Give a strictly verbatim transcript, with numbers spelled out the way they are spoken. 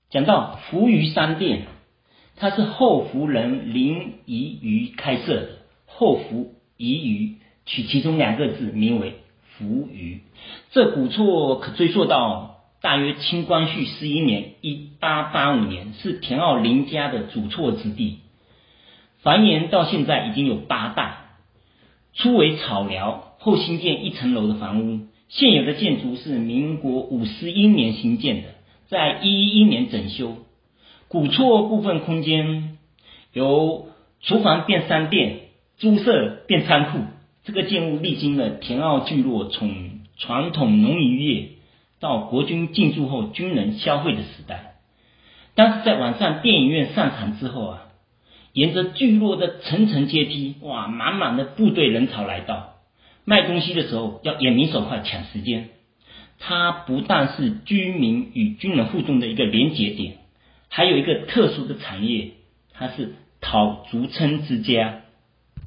讲到扶余商店，它是后福人林宜余开设的，后福宜余取其中两个字名为扶余。这古厝可追溯到大约清光绪十一年一八八五年，是田奥林家的主厝之地，繁衍到现在已经有八代。初为草寮，后新建一层楼的房屋。现有的建筑是民国五十一年兴建的，在一一一年整修。古厝部分空间由厨房变商店，猪舍变仓库。这个建物历经了田奥聚落从传统农渔业到国军进驻后军人消费的时代。当时在晚上电影院上场之后啊，沿着聚落的层层阶梯，哇，满满的部队人潮来到。卖东西的时候要眼明手快抢时间。它不但是居民与军人互动的一个连结点，还有一个特殊的产业，它是讨竹撑之家。